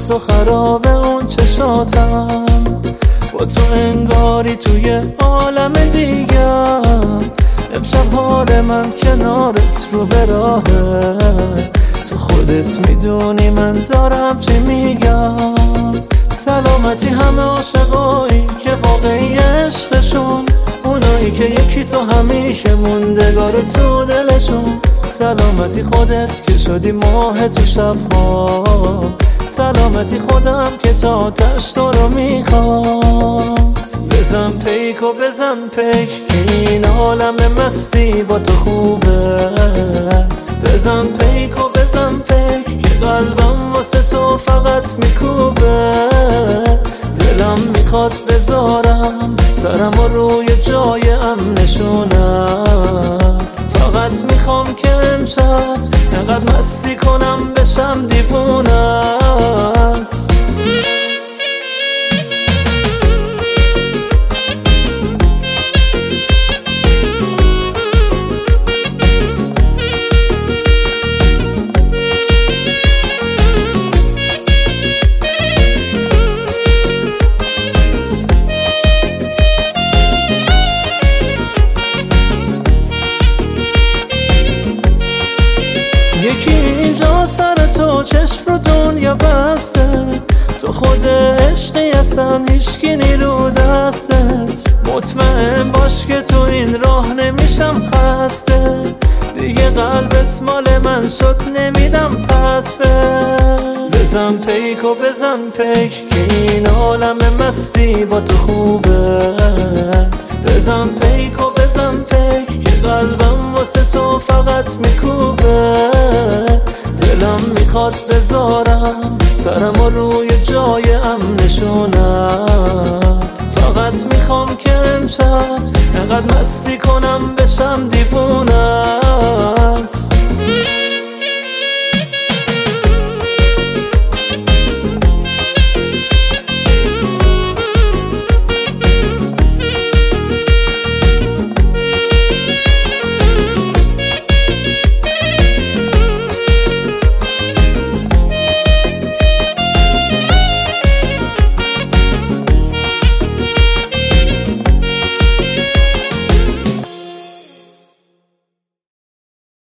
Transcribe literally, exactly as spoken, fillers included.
تو خراب اون چشاتم، با تو انگاری توی عالم دیگم. امشب حال من کنارت رو به راهه، تو خودت میدونی من دارم چی میگم. سلامتی همه عاشقایی که واقعی عشقشون، اونایی که یکی تو همیشه موندگار تو دلشون. سلامتی خودت که شدی ماه تو شبها، سلامتی خودم که تا آتش تو رو میخوام. بزن پیک و بزن پیک این عالم مستی با تو خوبه. بزن پیک و بزن پیک که قلبم واسه تو فقط میکوبه. دلم میخواد بذارم سرم و روی جای امنشونت، فقط میخوام که امشب انقدر مستی کنم بشم دیوونت. یکی اینجا سر تو چشم رو دنیا بسته، تو خود عشقی اصلا هیچکی نیرو دستت. مطمئن باش که تو این راه نمیشم خسته، دیگه قلبت مال من شد نمیدم پس به. بزن پیک و بزن پیک که این عالم مستی با تو خوبه. بزن پیک و بزن پیک که قلبم واسه تو فقط میکوبه. دلم میخواد بذارم سرم و روی جای امنشونت، فقط میخوام که امشب انقدر مستی کنم بشم دیوونه.